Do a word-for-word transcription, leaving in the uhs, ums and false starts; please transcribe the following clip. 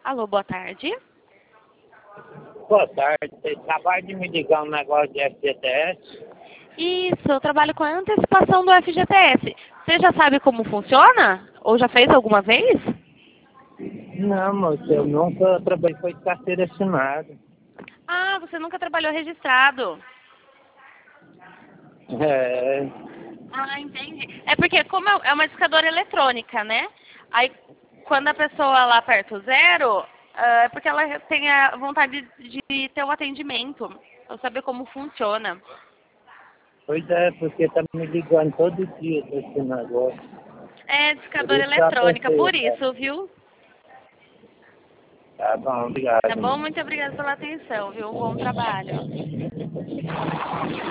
Alô, boa tarde. Boa tarde, você acabou de me ligar um negócio de F G T S? Isso, eu trabalho com a antecipação do F G T S. Você já sabe como funciona? Ou já fez alguma vez? Não, moço, eu nunca trabalhei com carteira assinada. Ah, você nunca trabalhou registrado. É, Ah, entendi. É porque como é uma discadora eletrônica, né? Aí quando a pessoa lá aperta o zero, ah, é porque ela tem a vontade de, de ter um atendimento, pra saber como funciona. pois é, porque tá me ligando todo dia desse negócio. É Por discadora isso que eu eletrônica, apertei, por cara. isso, viu? Tá bom, Tá obrigado. bom? Muito obrigada pela atenção, viu? Um bom trabalho.